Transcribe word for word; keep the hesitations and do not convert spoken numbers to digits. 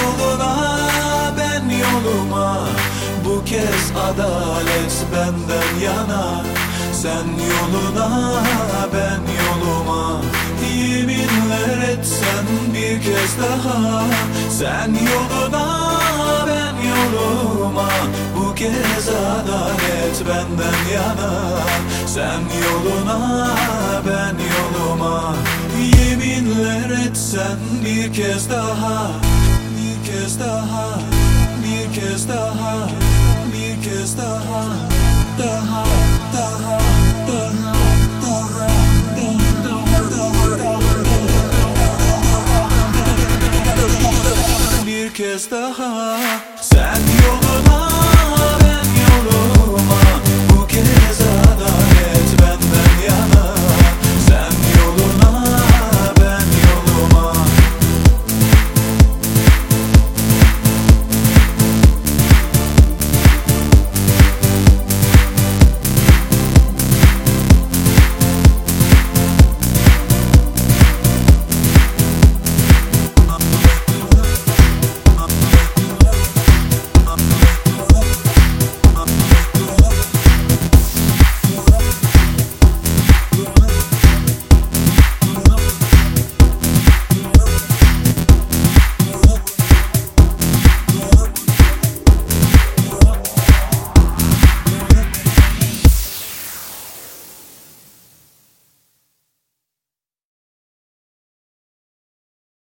yoluna, ben yoluma. Bu kez adalet benden yana. Sen yoluna, ben yoluma. Yeminler etsen bir kez daha. Sen yoluna, ben yoluma. Bu kez adalet benden yana. Sen yoluna, ben yoluma. Yeminler etsen bir kez daha. Bir kez daha, bir kez daha, bir kez daha. Daha, daha, daha, daha, daha, bir kez daha.